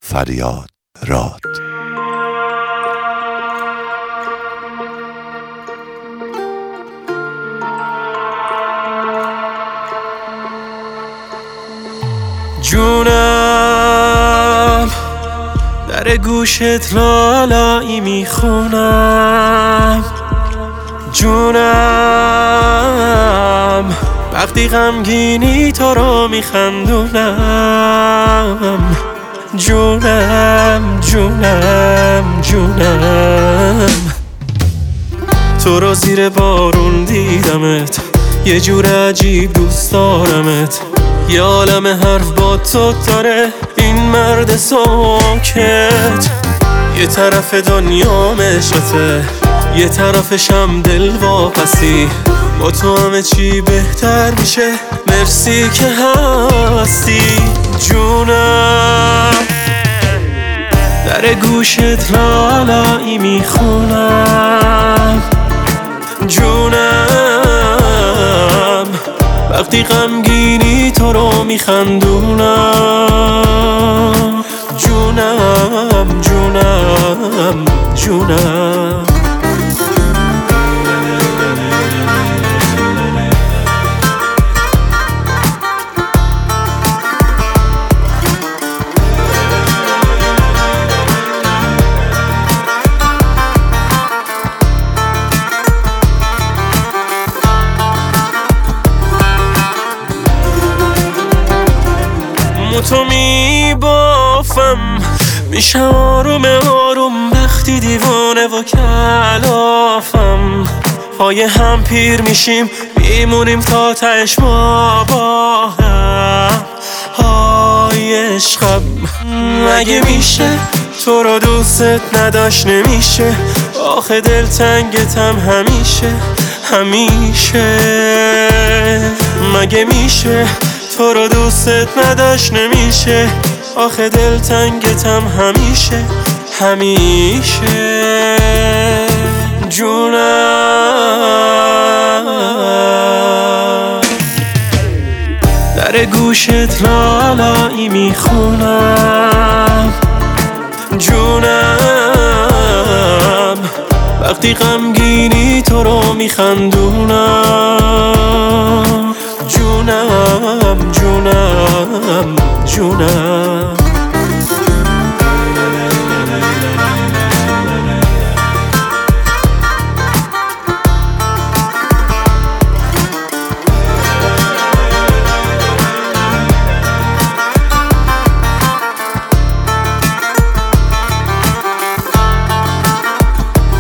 فریاد راد. جونم در گوشت لالایی میخونم، جونم وقتی غمگینی تو رو میخندونم، جونم جونم جونم. تو رو زیر بارون دیدمت، یه جور عجیب دوست دارمت، یه عالم حرف با تو داره این مرد ساکت. یه طرف دنیا عشقته، یه طرفشم دل واپسی، با تو همه چی بهتر میشه، مرسی که هستی. جونم در گوشت لالایی میخونم، جونم وقتی غمگینی تو رو میخندونم، جونم جونم جونم. تو میبافم، میشم آروم آروم وقتی دیوانه و کلافم، پای هم پیر میشیم میمونیم تا تهش ما با هم. های عشقم مگه میشه تو رو دوستت نداشت نمیشه، آخه دلتنگتم همیشه همیشه. مگه میشه تو رو دوستت نداشت نمیشه، آخه دلتنگتم همیشه همیشه. جونم در گوشت لالایی میخونم، جونم وقتی غمگینی تو رو میخندونم، جونم جونم جونم.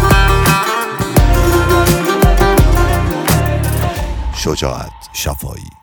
شجاعت شفایی.